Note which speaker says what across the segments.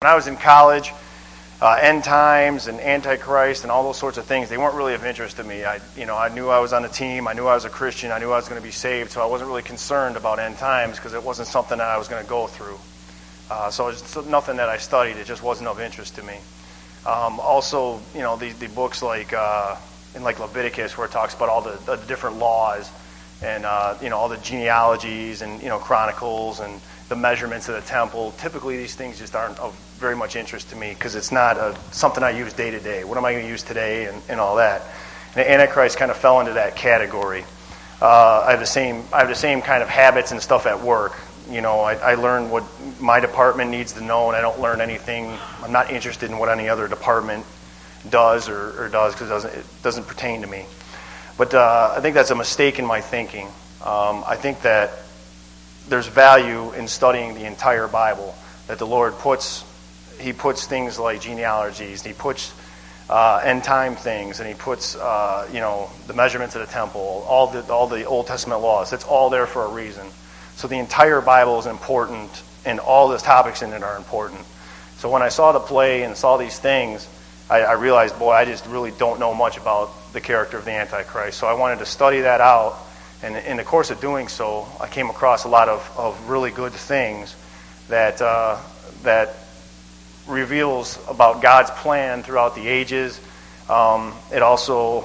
Speaker 1: When I was in college, end times and Antichrist and all those sorts of things, they weren't really of interest to me. I knew I was on a team. I knew I was a Christian. I knew I was going to be saved, so I wasn't really concerned about end times because it wasn't something that I was going to go through. So it's nothing that I studied. It just wasn't of interest to me. Also, the books like in Leviticus, where it talks about all the different laws and all the genealogies and Chronicles and the measurements of the temple. Typically, these things just aren't of very much interest to me because it's not something I use day to day. What am I going to use today and all that? And Antichrist kind of fell into that category. I have the same kind of habits and stuff at work. I learn what my department needs to know, and I don't learn anything. I'm not interested in what any other department does or does because it doesn't pertain to me. But I think that's a mistake in my thinking. I think that there's value in studying the entire Bible. That the Lord puts things like genealogies, and He puts end time things, and He puts the measurements of the temple, all the Old Testament laws. It's all there for a reason. So the entire Bible is important, and all the topics in it are important. So when I saw the play and saw these things, I realized, boy, I just really don't know much about the character of the Antichrist. So I wanted to study that out, and in the course of doing so, I came across a lot of really good things that reveals about God's plan throughout the ages. It also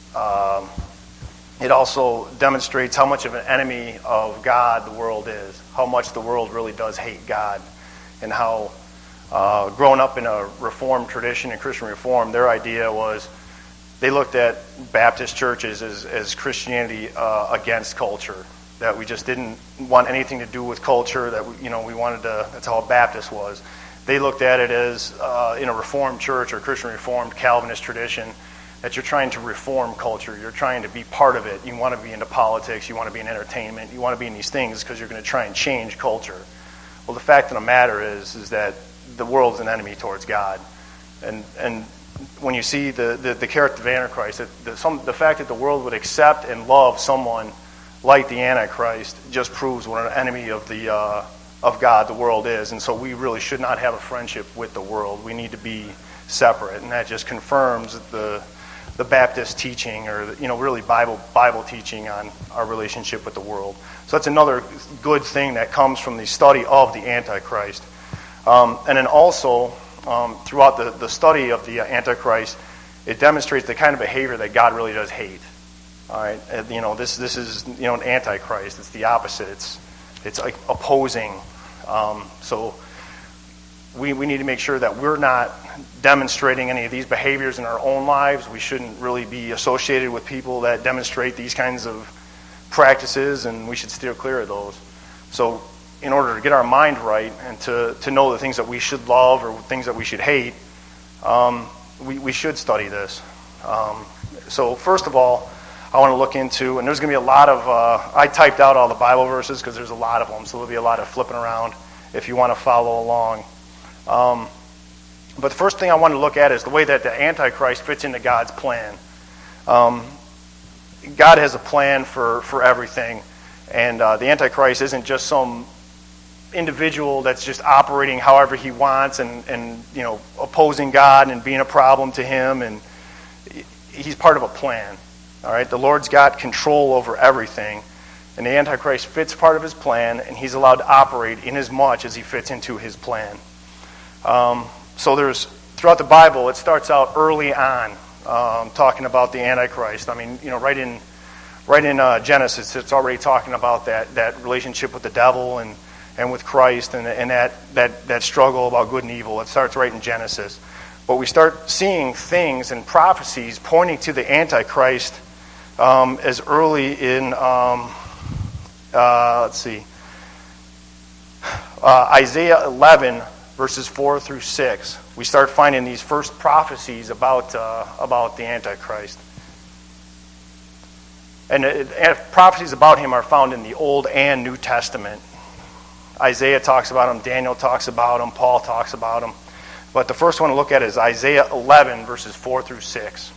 Speaker 1: demonstrates how much of an enemy of God the world is, how much the world really does hate God, and how growing up in a Reformed tradition, in Christian Reform, their idea was they looked at Baptist churches as Christianity against culture, that we just didn't want anything to do with culture, that we wanted to, that's how a Baptist was. They looked at it as in a Reformed church or Christian Reformed Calvinist tradition, that you're trying to reform culture, you're trying to be part of it, you want to be into politics, you want to be in entertainment, you want to be in these things because you're going to try and change culture. Well, the fact of the matter is that the world is an enemy towards God. And when you see the character of Antichrist, the fact that the world would accept and love someone like the Antichrist just proves what an enemy of God the world is. And so we really should not have a friendship with the world. We need to be separate, and that just confirms the Baptist teaching, or really Bible teaching on our relationship with the world. So that's another good thing that comes from the study of the Antichrist. And then also, throughout the study of the Antichrist, it demonstrates the kind of behavior that God really does hate. All right, this is an Antichrist. It's the opposite. It's like opposing. So we need to make sure that we're not demonstrating any of these behaviors in our own lives. We shouldn't really be associated with people that demonstrate these kinds of practices, and we should steer clear of those. So in order to get our mind right and to know the things that we should love or things that we should hate, we should study this. So first of all, I want to look into, and there's going to be a lot of, I typed out all the Bible verses because there's a lot of them, so there'll be a lot of flipping around if you want to follow along. But the first thing I want to look at is the way that the Antichrist fits into God's plan. God has a plan for everything, and the Antichrist isn't just some individual that's just operating however he wants and opposing God and being a problem to him, and he's part of a plan. All right, the Lord's got control over everything, and the Antichrist fits part of his plan, and he's allowed to operate in as much as he fits into his plan. So there's, throughout the Bible, it starts out early on talking about the Antichrist. I mean, right in Genesis, it's already talking about that relationship with the devil and with Christ, and that struggle about good and evil. It starts right in Genesis. But we start seeing things and prophecies pointing to the Antichrist as early in, Isaiah 11, verses 4 through 6. We start finding these first prophecies about the Antichrist. And prophecies about him are found in the Old and New Testament. Isaiah talks about him, Daniel talks about him, Paul talks about him. But the first one to look at is Isaiah 11, verses 4 through 6.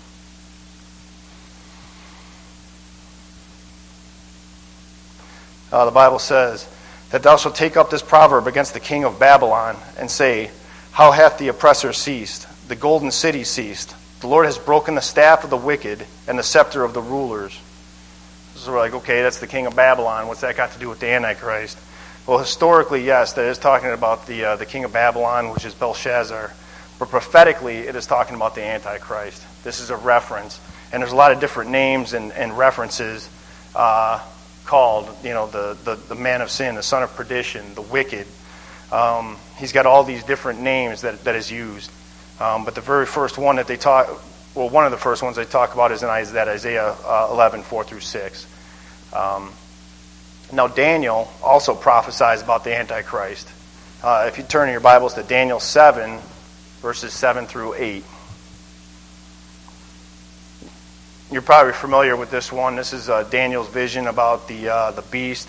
Speaker 1: The Bible says, that thou shalt take up this proverb against the king of Babylon, and say, How hath the oppressor ceased? The golden city ceased. The Lord has broken the staff of the wicked and the scepter of the rulers. So we're like, okay, that's the king of Babylon. What's that got to do with the Antichrist? Well, historically, yes, that is talking about the king of Babylon, which is Belshazzar. But prophetically, it is talking about the Antichrist. This is a reference. And there's a lot of different names and references called, the man of sin, the son of perdition, the wicked. He's got all these different names that is used. But the very first one that one of the first ones they talk about is in Isaiah 11, 4 through 6. Now Daniel also prophesies about the Antichrist. If you turn in your Bibles to Daniel 7, verses 7 through 8. You're probably familiar with this one. This is Daniel's vision about the beast.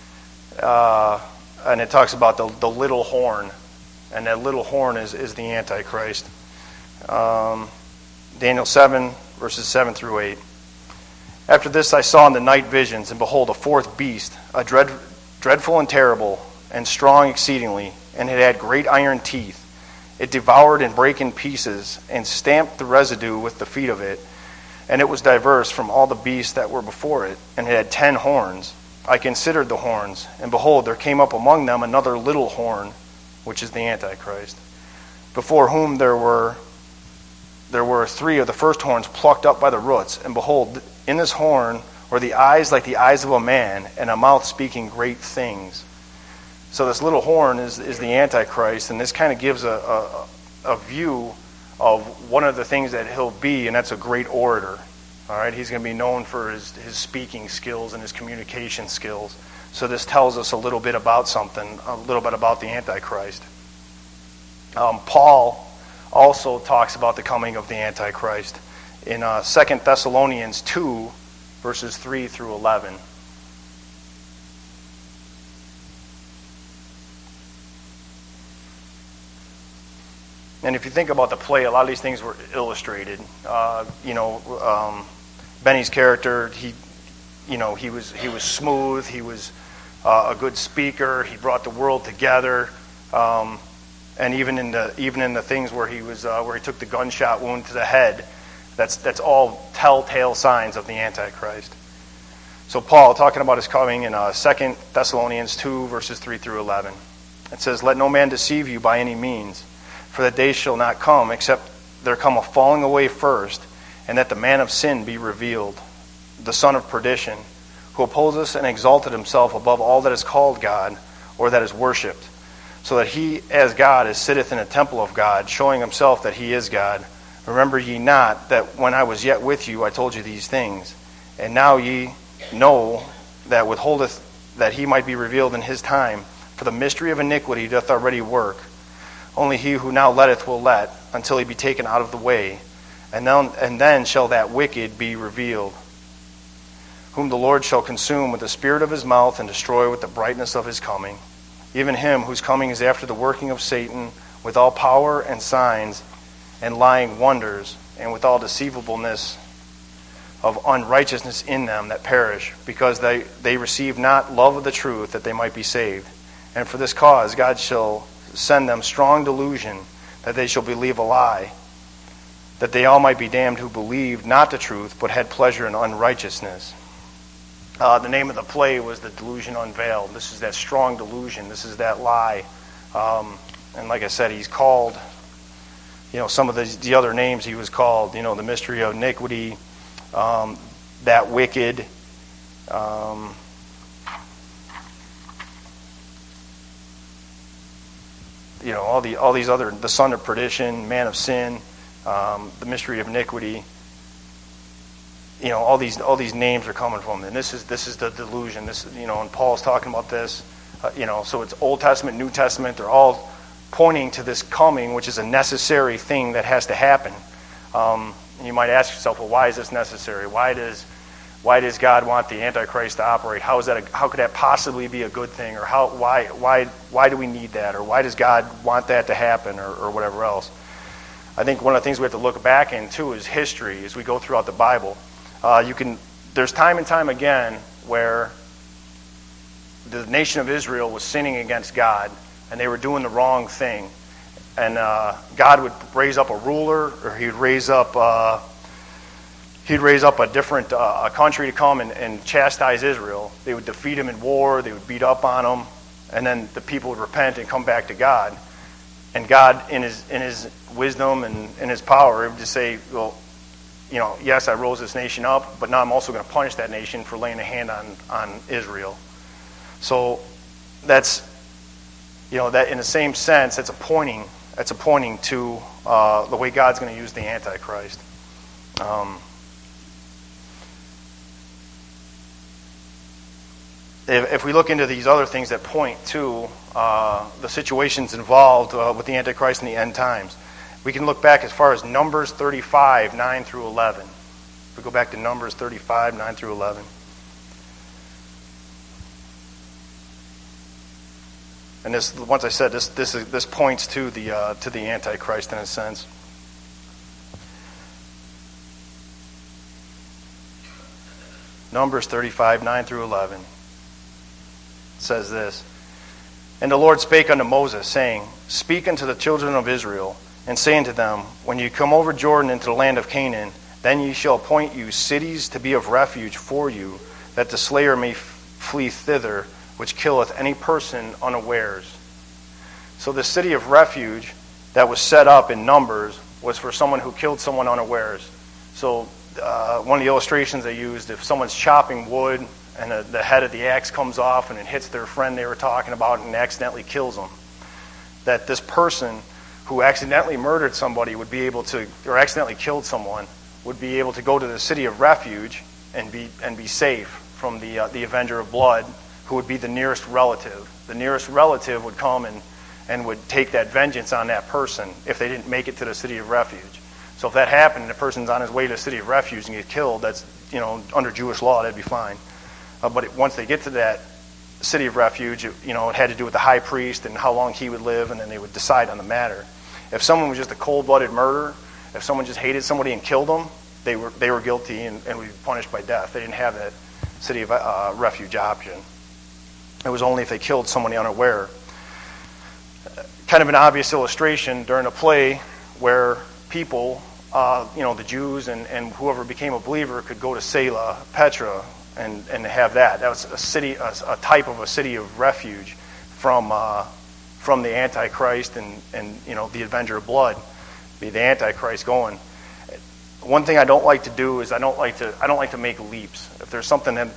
Speaker 1: And it talks about the little horn. And that little horn is the Antichrist. Daniel 7, verses 7 through 8. After this I saw in the night visions, and behold, a fourth beast, a dreadful and terrible, and strong exceedingly, and it had great iron teeth. It devoured and brake in pieces, and stamped the residue with the feet of it. And it was diverse from all the beasts that were before it, and it had 10 horns. I considered the horns, and behold, there came up among them another little horn, which is the Antichrist, before whom there were 3 of the first horns plucked up by the roots. And behold, in this horn were the eyes like the eyes of a man, and a mouth speaking great things. So this little horn is the Antichrist, and this kind of gives a view of one of the things that he'll be, and that's a great orator. All right, he's going to be known for his speaking skills and his communication skills. So this tells us a little bit about something, a little bit about the Antichrist. Paul also talks about the coming of the Antichrist in 2 Thessalonians 2, verses 3 through 11. And if you think about the play, a lot of these things were illustrated. Benny's character, he was smooth. He was a good speaker. He brought the world together. And even in the things where he took the gunshot wound to the head, that's all telltale signs of the Antichrist. So Paul, talking about his coming in 2 Thessalonians 2, verses 3 through 11, it says, "Let no man deceive you by any means, for the day shall not come, except there come a falling away first, and that the man of sin be revealed, the son of perdition, who opposes and exalted himself above all that is called God, or that is worshipped, so that he as God is sitteth in a temple of God, showing himself that he is God. Remember ye not that when I was yet with you I told you these things? And now ye know that withholdeth that he might be revealed in his time, for the mystery of iniquity doth already work. Only he who now letteth will let, until he be taken out of the way. And then shall that wicked be revealed, whom the Lord shall consume with the spirit of his mouth, and destroy with the brightness of his coming. Even him whose coming is after the working of Satan, with all power and signs and lying wonders, and with all deceivableness of unrighteousness in them that perish, because they receive not love of the truth, that they might be saved. And for this cause God shall send them strong delusion, that they shall believe a lie, that they all might be damned who believed not the truth, but had pleasure in unrighteousness." The name of the play was The Delusion Unveiled. This is that strong delusion. This is that lie. And like I said, he's called, some of the other names he was called, the mystery of iniquity, that wicked, all these other, the son of perdition, man of sin, the mystery of iniquity. All these names are coming from, and this is the delusion. This, and Paul's talking about this. So it's Old Testament, New Testament. They're all pointing to this coming, which is a necessary thing that has to happen. And you might ask yourself, well, why is this necessary? Why does God want the Antichrist to operate? How could that possibly be a good thing? Or why do we need that? Or why does God want that to happen? Or whatever else. I think one of the things we have to look back into is history as we go throughout the Bible. There's time and time again where the nation of Israel was sinning against God, and they were doing the wrong thing. God would raise up a ruler, or he'd raise up a different a country to come and chastise Israel. They would defeat him in war. They would beat up on him, and then the people would repent and come back to God. And God, in his wisdom and in his power, would just say, well, yes, I rose this nation up, but now I'm also going to punish that nation for laying a hand on Israel. So that's, that in the same sense, that's pointing to the way God's going to use the Antichrist. If we look into these other things that point to the situations involved with the Antichrist in the end times, we can look back as far as Numbers 35, 9 through 11. If we go back to Numbers 35, 9 through 11. And this, once I said this points to the Antichrist in a sense. Numbers 35, 9 through 11 says this. And the Lord spake unto Moses, saying, Speak unto the children of Israel, and say unto them, When ye come over Jordan into the land of Canaan, then ye shall appoint you cities to be of refuge for you, that the slayer may flee thither, which killeth any person unawares. So the city of refuge that was set up in Numbers was for someone who killed someone unawares. So one of the illustrations they used, if someone's chopping wood and the head of the axe comes off and it hits their friend they were talking about and accidentally kills them, that this person who accidentally murdered somebody would be able to, or accidentally killed someone, would be able to go to the city of refuge and be safe from the avenger of blood, who would be the nearest relative. The nearest relative would come and would take that vengeance on that person if they didn't make it to the city of refuge. So if that happened and the person's on his way to the city of refuge and gets killed, that's, under Jewish law, that'd be fine. But once they get to that city of refuge, it had to do with the high priest and how long he would live, and then they would decide on the matter. If someone was just a cold-blooded murderer, if someone just hated somebody and killed them, they were guilty and would be punished by death. They didn't have that city of refuge option. It was only if they killed somebody unaware. Kind of an obvious illustration during a play where people, the Jews and whoever became a believer could go to Selah, Petra, and have that. That was a city, a type of a city of refuge from the Antichrist and the avenger of blood, the Antichrist going. One thing I don't like to do is I don't like to make leaps. If there's something that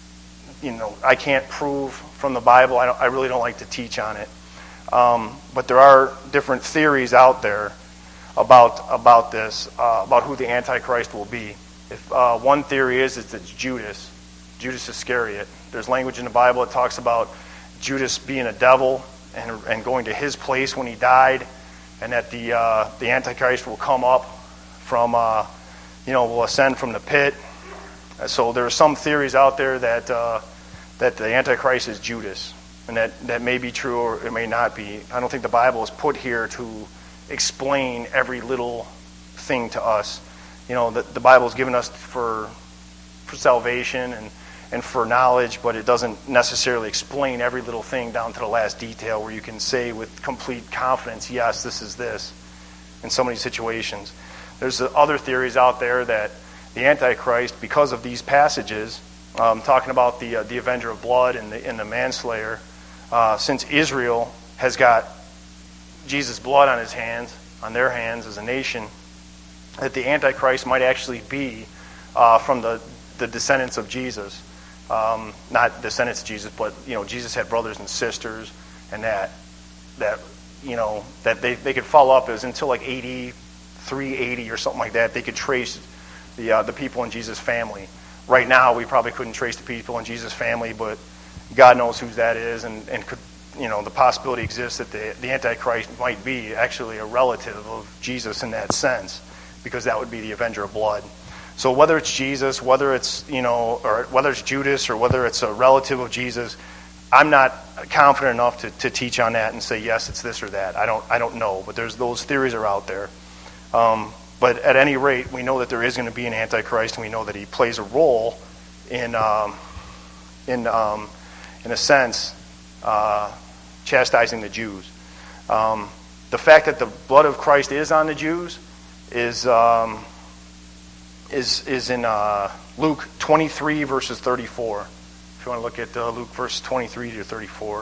Speaker 1: I can't prove from the Bible, I really don't like to teach on it. But there are different theories out there about this, about who the Antichrist will be. If one theory is it's Judas Iscariot. There's language in the Bible that talks about Judas being a devil and going to his place when he died, and that the Antichrist will come up from, will ascend from the pit. So there are some theories out there that the Antichrist is Judas, and that may be true or it may not be. I don't think the Bible is put here to explain every little thing to us. The Bible is given us for salvation and for knowledge, but it doesn't necessarily explain every little thing down to the last detail where you can say with complete confidence, yes, this is this, in so many situations. There's other theories out there that the Antichrist, because of these passages, talking about the avenger of blood and the manslayer, since Israel has got Jesus' blood on their hands as a nation, that the Antichrist might actually be from the descendants of Jesus. Not descendants of Jesus, but Jesus had brothers and sisters, and that they could follow up as until like 380 or something like that. They could trace the people in Jesus' family. Right now, we probably couldn't trace the people in Jesus' family, but God knows who that is, and could the possibility exists that the Antichrist might be actually a relative of Jesus in that sense, because that would be the avenger of blood. So whether it's Jesus, whether it's or whether it's Judas, or whether it's a relative of Jesus, I'm not confident enough to teach on that and say yes, it's this or that. I don't know, but those theories are out there. But at any rate, we know that there is going to be an Antichrist, and we know that he plays a role in a sense, chastising the Jews. The fact that the blood of Christ is on the Jews is in Luke 23 verses 34. If you want to look at Luke verse 23 to 34.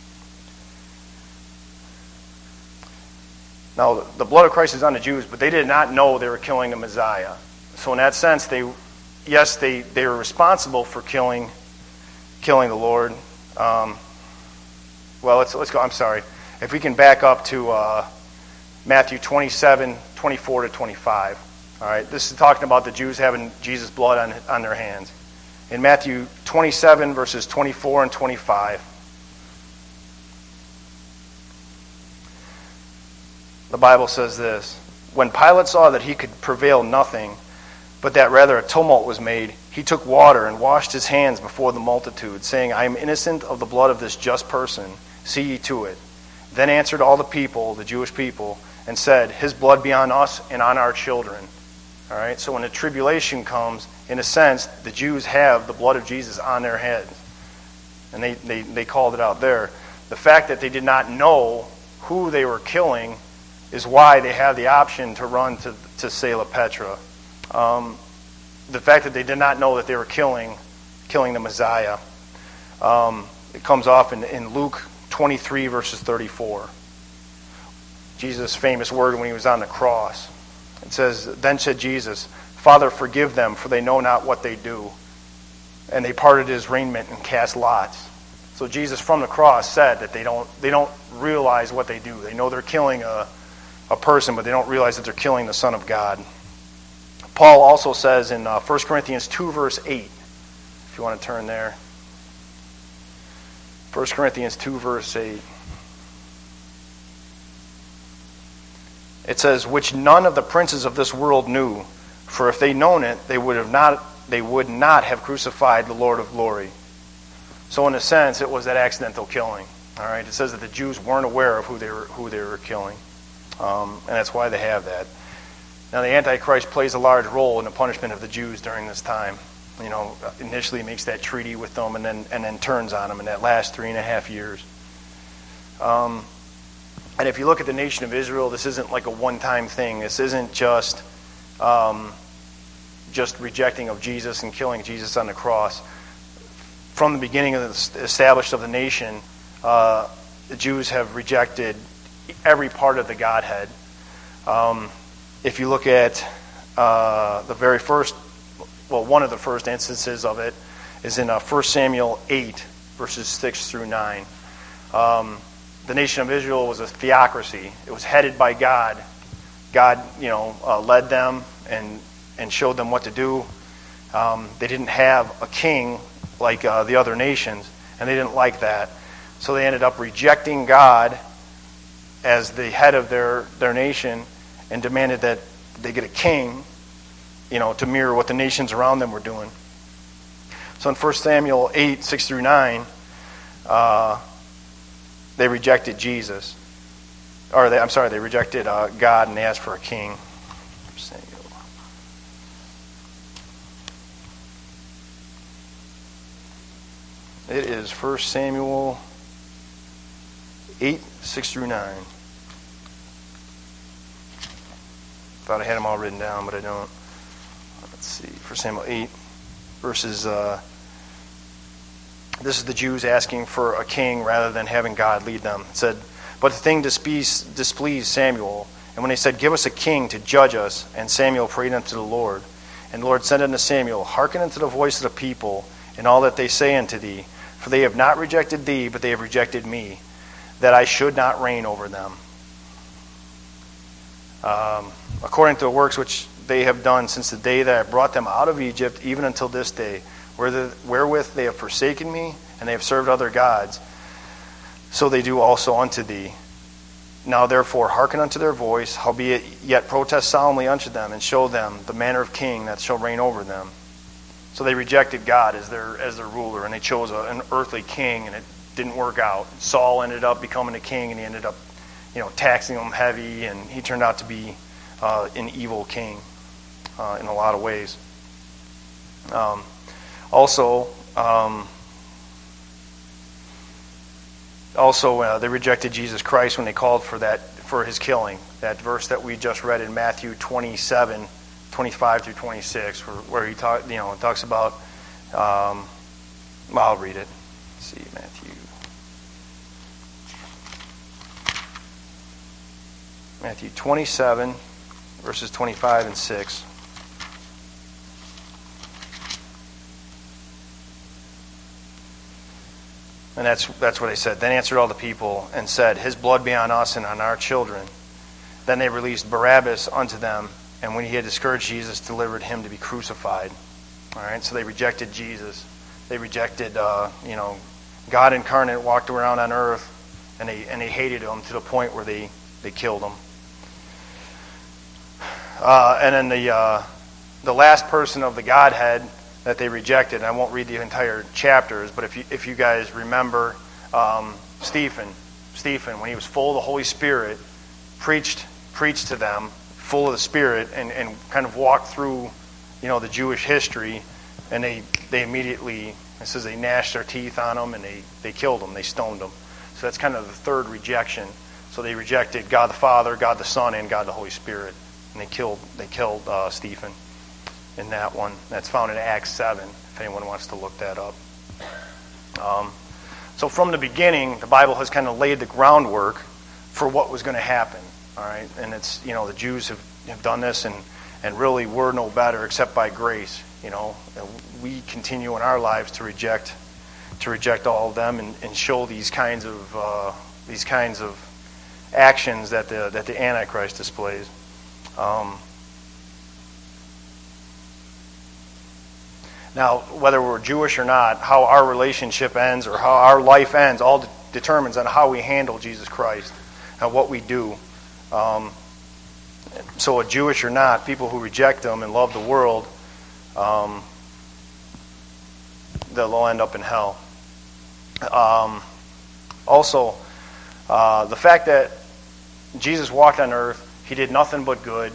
Speaker 1: Now, the blood of Christ is on the Jews, but they did not know they were killing the Messiah. So in that sense, they were responsible for killing the Lord. Well, let's go. I'm sorry. If we can back up to Matthew 27, 24 to 25. All right, this is talking about the Jews having Jesus' blood on their hands. In Matthew 27, verses 24 and 25, the Bible says this: When Pilate saw that he could prevail nothing, but that rather a tumult was made, he took water and washed his hands before the multitude, saying, I am innocent of the blood of this just person. See ye to it. Then answered all the people, the Jewish people, and said, His blood be on us and on our children. All right. So when the tribulation comes, in a sense, the Jews have the blood of Jesus on their heads, and they called it out there. The fact that they did not know who they were killing is why they have the option to run to Sela Petra. The fact that they did not know that they were killing the Messiah. It comes off in Luke 23 verses 34. Jesus' famous word when he was on the cross. It says, Then said Jesus, Father, forgive them, for they know not what they do. And they parted his raiment and cast lots. So Jesus from the cross said that they don't realize what they do. They know they're killing a person, but they don't realize that they're killing the Son of God. Paul also says in 1 Corinthians 2 verse 8, if you want to turn there. 1 Corinthians 2 verse 8. It says, which none of the princes of this world knew, for if they known it, they would not have crucified the Lord of glory. So in a sense, it was that accidental killing. All right, it says that the Jews weren't aware of who they were killing, and that's why they have that. Now, the Antichrist plays a large role in the punishment of the Jews during this time. You know, initially makes that treaty with them, and then turns on them in that last 3.5 years. And if you look at the nation of Israel, this isn't like a one-time thing. This isn't just rejecting of Jesus and killing Jesus on the cross. From the beginning of the established of the nation, the Jews have rejected every part of the Godhead. If you look at the very first, one of the first instances of it is in 1 Samuel 8, verses 6 through 9. The nation of Israel was a theocracy. It was headed by God. God, led them and showed them what to do. They didn't have a king like the other nations, and they didn't like that. So they ended up rejecting God as the head of their nation and demanded that they get a king, to mirror what the nations around them were doing. So in 1 Samuel 8, 6 through 9, they rejected Jesus. They rejected God and they asked for a king. Samuel. It is 1 Samuel 8, 6 through 9. Thought I had them all written down, but I don't. Let's see. 1 Samuel 8, verses... This is the Jews asking for a king rather than having God lead them. It said, but the thing displeased Samuel. And when they said, give us a king to judge us, and Samuel prayed unto the Lord. And the Lord said unto Samuel, hearken unto the voice of the people, and all that they say unto thee. For they have not rejected thee, but they have rejected me, that I should not reign over them. According to the works which they have done since the day that I brought them out of Egypt, even until this day, wherewith they have forsaken me, and they have served other gods, so they do also unto thee. Now therefore hearken unto their voice, howbeit yet protest solemnly unto them, and show them the manner of king that shall reign over them. So they rejected God as their ruler, and they chose an earthly king, and it didn't work out. Saul ended up becoming a king, and he ended up, taxing them heavy, and he turned out to be an evil king in a lot of ways. Also, they rejected Jesus Christ when they called for for his killing. That verse that we just read in Matthew 27, 25 through 26, where he talks about. I'll read it. Let's see, Matthew 27, verses 25 and 6. And that's what they said. Then answered all the people and said, His blood be on us and on our children. Then they released Barabbas unto them, and when he had discouraged Jesus, delivered him to be crucified. All right, so they rejected Jesus. They rejected, God incarnate walked around on earth, and they hated him to the point where they killed him. And then the last person of the Godhead that they rejected, and I won't read the entire chapters, but if you guys remember, Stephen, when he was full of the Holy Spirit, preached to them, full of the Spirit, and kind of walked through, the Jewish history, and they immediately, it says they gnashed their teeth on him, and they killed him, they stoned him. So that's kind of the third rejection. So they rejected God the Father, God the Son, and God the Holy Spirit, and they killed Stephen in that one. That's found in Acts 7, if anyone wants to look that up. So from the beginning, the Bible has kind of laid the groundwork for what was going to happen. All right, and it's the Jews have done this, and really we're no better except by grace. We continue in our lives to reject all of them and show these kinds of actions that the Antichrist displays. Now, whether we're Jewish or not, how our relationship ends or how our life ends all determines on how we handle Jesus Christ and what we do. So, Jewish or not, people who reject him and love the world, they'll end up in hell. Also, the fact that Jesus walked on earth, he did nothing but good.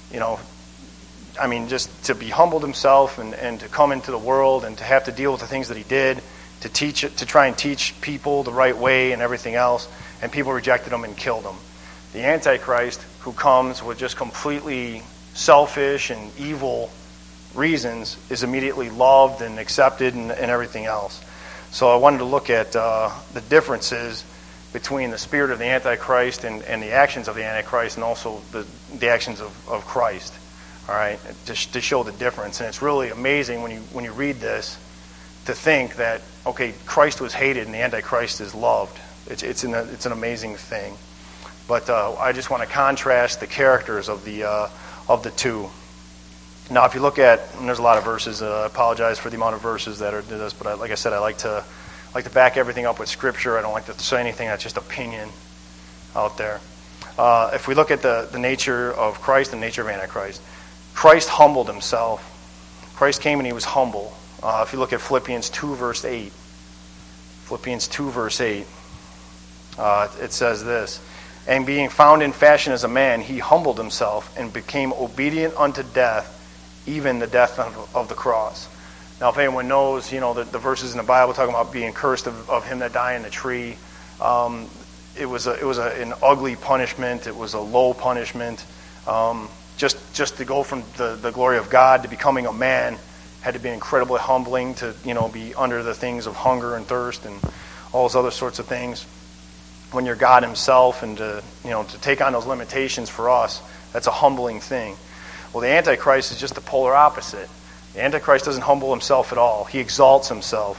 Speaker 1: Just to be humbled himself and to come into the world and to have to deal with the things that he did, to try and teach people the right way and everything else, and people rejected him and killed him. The Antichrist, who comes with just completely selfish and evil reasons, is immediately loved and accepted and everything else. So I wanted to look at the differences between the spirit of the Antichrist and the actions of the Antichrist, and also the actions of Christ. All right, to show the difference. And it's really amazing when you read this to think that, okay, Christ was hated and the Antichrist is loved. It's an amazing thing. But I just want to contrast the characters of the two. Now, if you look at, and there's a lot of verses. I apologize for the amount of verses that are in this, but like I said, I like to back everything up with Scripture. I don't like to say anything that's just opinion out there. If we look at the nature of Christ and the nature of Antichrist, Christ humbled himself. Christ came and he was humble. If you look at Philippians 2, verse 8. Philippians 2, verse 8. It says this, And being found in fashion as a man, he humbled himself and became obedient unto death, even the death of the cross. Now, if anyone knows, the verses in the Bible talking about being cursed of him that died in the tree, it was an ugly punishment. It was a low punishment. Just to go from the glory of God to becoming a man had to be incredibly humbling to be under the things of hunger and thirst and all those other sorts of things. When you're God himself, and to take on those limitations for us, that's a humbling thing. Well, the Antichrist is just the polar opposite. The Antichrist doesn't humble himself at all. He exalts himself.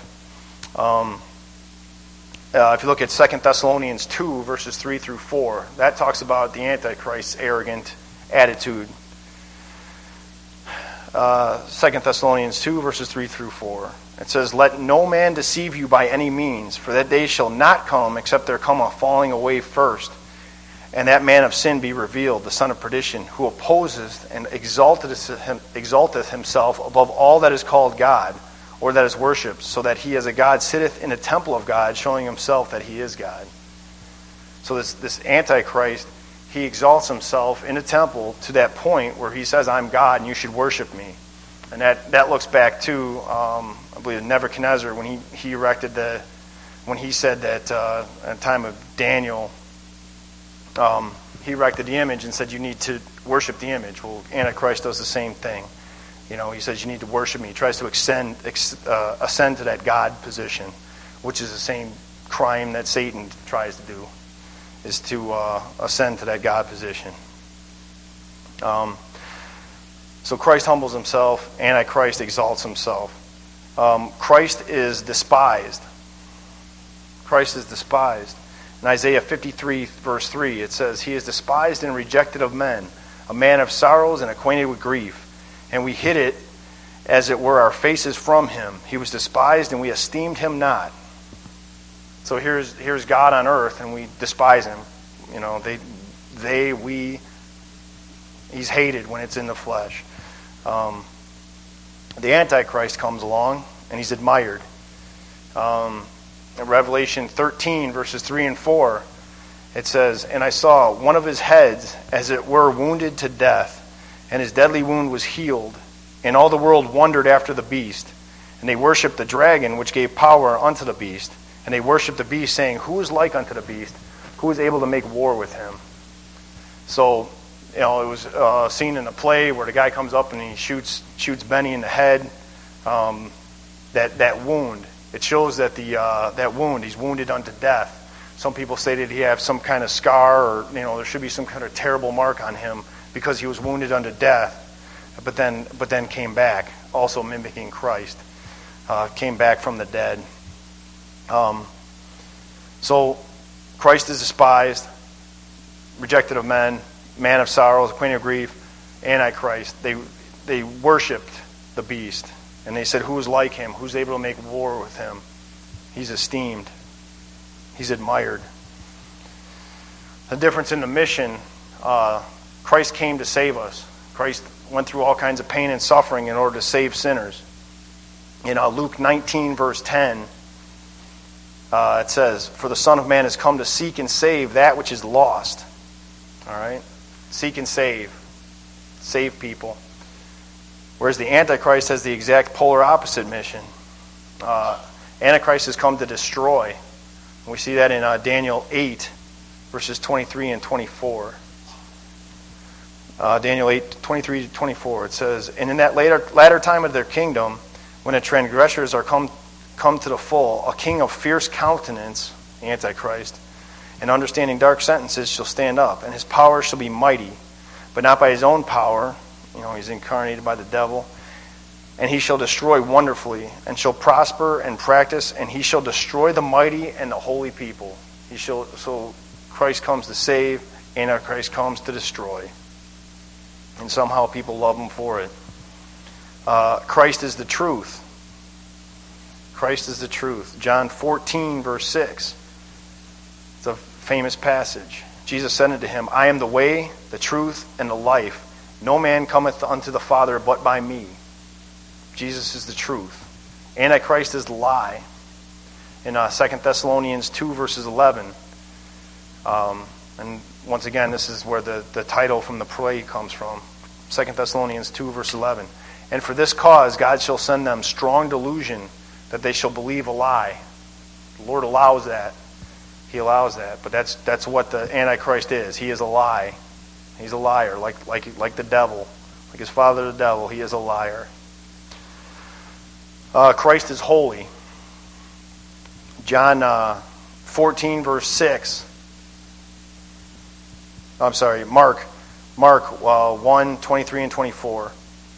Speaker 1: If you look at 2 Thessalonians 2, verses 3 through 4, that talks about the Antichrist's arrogant attitude. 2 Thessalonians 2, verses 3 through 4. It says, Let no man deceive you by any means, for that day shall not come, except there come a falling away first, and that man of sin be revealed, the son of perdition, who opposeth and exalteth himself above all that is called God, or that is worshipped, so that he as a God sitteth in the temple of God, showing himself that he is God. So this Antichrist, he exalts himself in the temple to that point where he says, I'm God and you should worship me. And that looks back to, I believe, Nebuchadnezzar when he erected when he said that at the time of Daniel, he erected the image and said you need to worship the image. Well, Antichrist does the same thing. He says you need to worship me. He tries to ascend to that God position, which is the same crime that Satan tries to do, is to ascend to that God position. So Christ humbles himself. Antichrist exalts himself. Christ is despised. Christ is despised. In Isaiah 53, verse 3, it says, he is despised and rejected of men, a man of sorrows and acquainted with grief. And we hid it, as it were, our faces from him. He was despised, and we esteemed him not. So here's God on earth, and we despise him. He's hated when it's in the flesh. The Antichrist comes along, and he's admired. In Revelation 13, verses 3 and 4, it says, and I saw one of his heads, as it were, wounded to death, and his deadly wound was healed. And all the world wondered after the beast. And they worshipped the dragon, which gave power unto the beast. And they worshipped the beast, saying, who is like unto the beast? Who is able to make war with him? So, it was seen in a play where the guy comes up and he shoots Benny in the head. That wound, it shows that that wound, he's wounded unto death. Some people say that he had some kind of scar, or there should be some kind of terrible mark on him because he was wounded unto death, but then came back, also mimicking Christ, came back from the dead. So Christ is despised, rejected of men, man of sorrows, acquainted with grief, Antichrist. They worshipped the beast, and they said, who is like him? Who's able to make war with him? He's esteemed. He's admired. The difference in the mission, Christ came to save us. Christ went through all kinds of pain and suffering in order to save sinners. In Luke 19, verse 10, it says, for the Son of Man has come to seek and save that which is lost. All right? Seek and save. Save people. Whereas the Antichrist has the exact polar opposite mission. Antichrist has come to destroy. We see that in Daniel 8, verses 23 and 24. Daniel 8, 23 to 24, it says, and in that latter time of their kingdom, when the transgressors are come to the full, a king of fierce countenance, Antichrist, and understanding dark sentences shall stand up, and his power shall be mighty, but not by his own power. He's incarnated by the devil. And he shall destroy wonderfully, and shall prosper and practice, and he shall destroy the mighty and the holy people. So Christ comes to save, Antichrist comes to destroy. And somehow people love him for it. Christ is the truth. Christ is the truth. John 14, verse 6. It's a famous passage. Jesus said unto him, I am the way, the truth, and the life. No man cometh unto the Father but by me. Jesus is the truth. Antichrist is the lie. In 2 Thessalonians 2, verses 11. And once again, this is where the title from the play comes from. 2 Thessalonians 2, verse 11. And for this cause God shall send them strong delusion, that they shall believe a lie. The Lord allows that. He allows that. But that's what the Antichrist is. He is a lie. He's a liar, like the devil. Like his father the devil, he is a liar. Christ is holy. John 14, verse 6. I'm sorry, Mark 1, 23 and 24.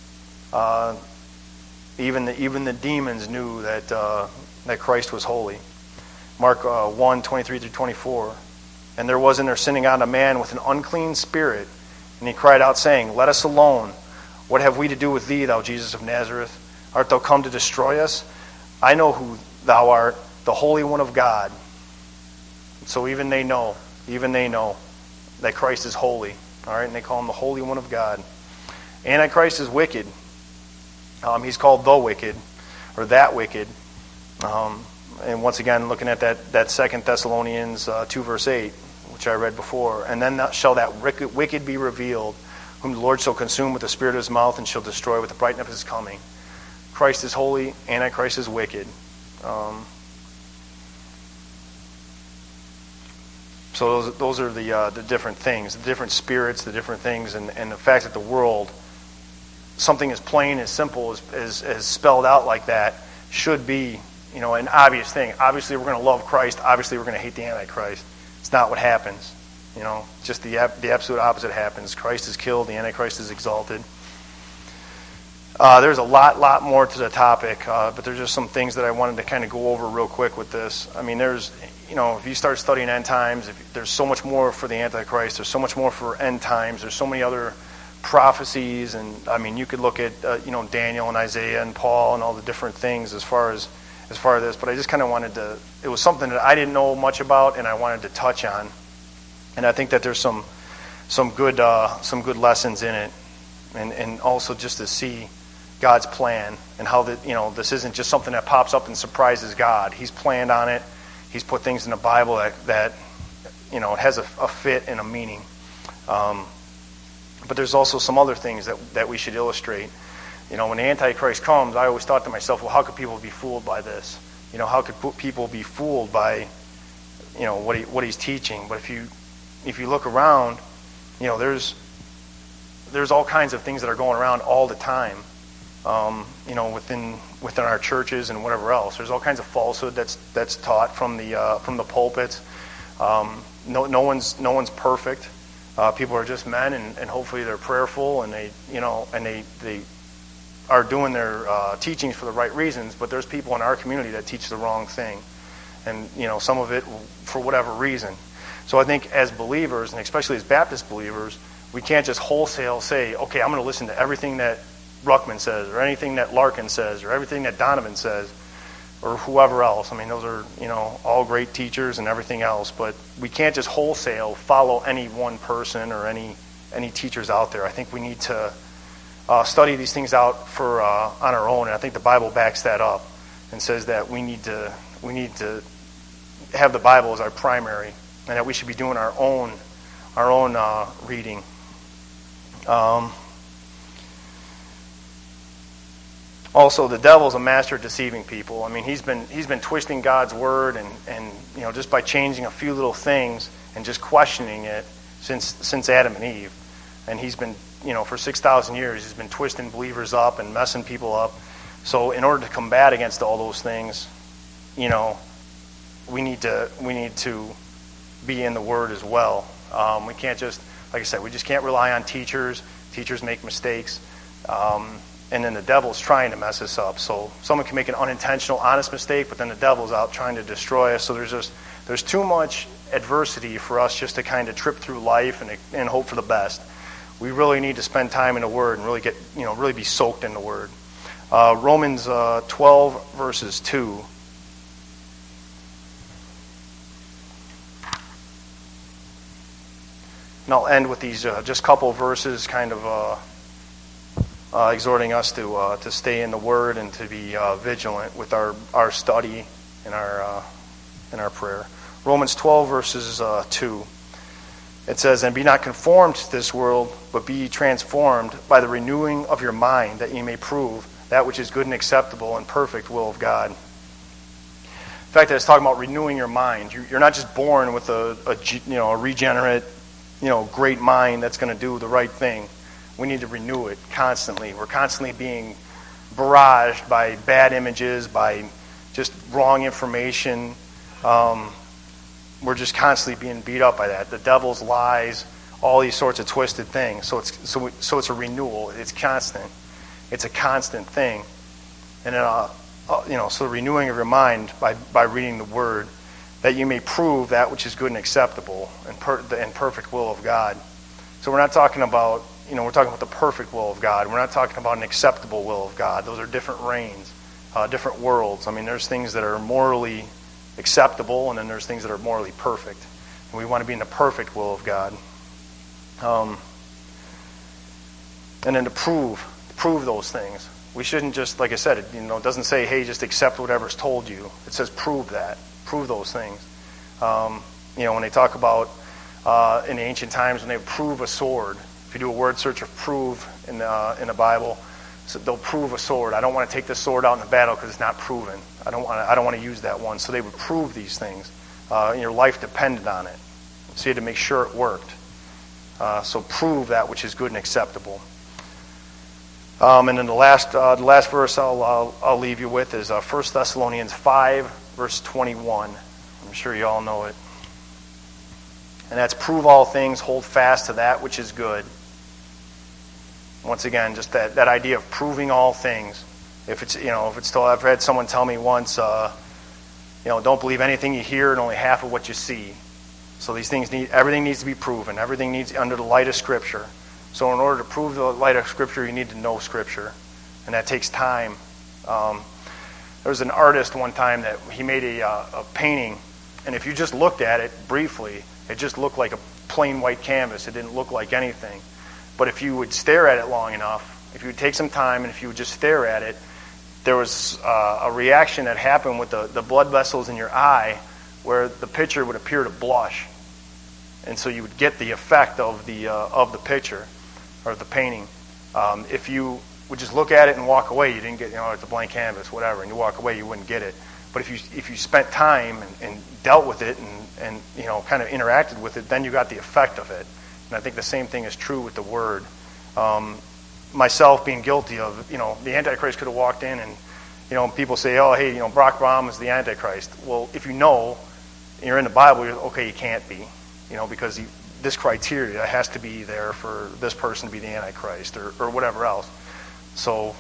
Speaker 1: Even the demons knew that Christ was holy. Mark 1, 23 through 24. And there was in their sending out a man with an unclean spirit, and he cried out, saying, let us alone. What have we to do with thee, thou Jesus of Nazareth? Art thou come to destroy us? I know who thou art, the Holy One of God. So even they know that Christ is holy. All right, and they call him the Holy One of God. Antichrist is wicked. He's called the wicked, or that wicked. And once again, looking at that 2 Thessalonians 2, verse 8, which I read before. And then shall that wicked be revealed, whom the Lord shall consume with the spirit of his mouth, and shall destroy with the brightness of his coming. Christ is holy, Antichrist is wicked. So those are the different things, the different spirits, the different things, and the fact that the world, something as plain, as simple, as spelled out like that, should be, an obvious thing. Obviously, we're going to love Christ. Obviously, we're going to hate the Antichrist. It's not what happens. Just the absolute opposite happens. Christ is killed. The Antichrist is exalted. There's a lot more to the topic, but there's just some things that I wanted to kind of go over real quick with this. I mean, there's, if you start studying end times, there's so much more for the Antichrist. There's so much more for end times. There's so many other prophecies, and I mean, you could look at Daniel and Isaiah and Paul and all the different things as far as this. But I just kind of wanted to. It was something that I didn't know much about, and I wanted to touch on. And I think that there's some good lessons in it, and also just to see God's plan and how this isn't just something that pops up and surprises God. He's planned on it. He's put things in the Bible that it has a fit and a meaning. But there's also some other things that we should illustrate. When the Antichrist comes, I always thought to myself, well, how could people be fooled by this? How could people be fooled by what he's teaching? But if you look around, there's all kinds of things that are going around all the time. Within our churches and whatever else, there's all kinds of falsehood that's taught from the pulpits. No one's perfect. People are just men, and hopefully they're prayerful, and they are doing their teachings for the right reasons. But there's people in our community that teach the wrong thing, and some of it for whatever reason. So I think as believers, and especially as Baptist believers, we can't just wholesale say, okay, I'm going to listen to everything that Ruckman says, or anything that Larkin says, or everything that Donovan says, or whoever else. I mean, those are, all great teachers and everything else, but we can't just wholesale follow any one person or any teachers out there. I think we need to study these things out on our own, and I think the Bible backs that up and says that we need to have the Bible as our primary, and that we should be doing our own reading. Also, the devil's a master at deceiving people. I mean, he's been twisting God's word and just by changing a few little things and just questioning it since Adam and Eve. And he's been, for 6,000 years, he's been twisting believers up and messing people up. So in order to combat against all those things, we need to be in the Word as well. We can't just, like I said, we just can't rely on teachers. Teachers make mistakes. And then the devil's trying to mess us up. So someone can make an unintentional, honest mistake, but then the devil's out trying to destroy us. So there's too much adversity for us just to kind of trip through life and hope for the best. We really need to spend time in the Word and really be soaked in the Word. Romans 12 verses 2. And I'll end with these just couple verses, kind of exhorting us to stay in the Word and to be vigilant with our study and our prayer. Romans 12 verses 2. It says, "And be not conformed to this world, but be transformed by the renewing of your mind, that ye may prove that which is good and acceptable and perfect will of God." In fact, it's talking about renewing your mind. You're not just born with a regenerate, great mind that's going to do the right thing. We need to renew it constantly. We're constantly being barraged by bad images, by just wrong information. We're just constantly being beat up by that. The devil's lies, all these sorts of twisted things. So it's a renewal. It's constant. It's a constant thing. And then, so the renewing of your mind by reading the Word, that you may prove that which is good and acceptable and perfect will of God. So we're not talking about, we're talking about the perfect will of God. We're not talking about an acceptable will of God. Those are different reigns, different worlds. I mean, there's things that are morally acceptable, and then there's things that are morally perfect. And we want to be in the perfect will of God. And then to prove those things. We shouldn't just, like I said, it doesn't say, hey, just accept whatever's told you. It says prove that. Prove those things. When they talk about in the ancient times when they prove a sword, if you do a word search of prove in the Bible, so they'll prove a sword. I don't want to take this sword out in the battle because it's not proven. I don't want to use that one. So they would prove these things. Your life depended on it. So you had to make sure it worked. So prove that which is good and acceptable. And then the last verse I'll leave you with is 1 Thessalonians 5, verse 21. I'm sure you all know it. And that's prove all things, hold fast to that which is good. Once again, just that idea of proving all things. I've had someone tell me once, don't believe anything you hear and only half of what you see. So everything needs to be proven. Everything needs under the light of Scripture. So in order to prove the light of Scripture, you need to know Scripture. And that takes time. There was an artist one time that he made a painting, and if you just looked at it briefly, it just looked like a plain white canvas. It didn't look like anything. But if you would stare at it long enough, if you would take some time and if you would just stare at it, there was a reaction that happened with the blood vessels in your eye where the picture would appear to blush. And so you would get the effect of the picture or the painting. If you would just look at it and walk away, you didn't get, it's a blank canvas, whatever, and you walk away, you wouldn't get it. But if you spent time and dealt with it and kind of interacted with it, then you got the effect of it. And I think the same thing is true with the Word. Myself being guilty of, the Antichrist could have walked in and, people say, oh, hey, Barack Obama is the Antichrist. Well, if you're in the Bible, you're okay, you can't be, because this criteria has to be there for this person to be the Antichrist or whatever else. So,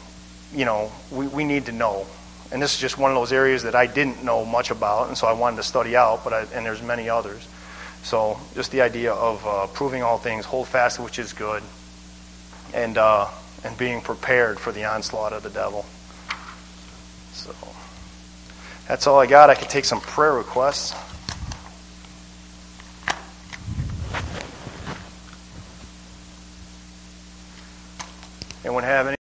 Speaker 1: we need to know. And this is just one of those areas that I didn't know much about, and so I wanted to study out, and there's many others. So just the idea of proving all things, hold fast to which is good, and being prepared for the onslaught of the devil. So that's all I got. I can take some prayer requests. Anyone have any?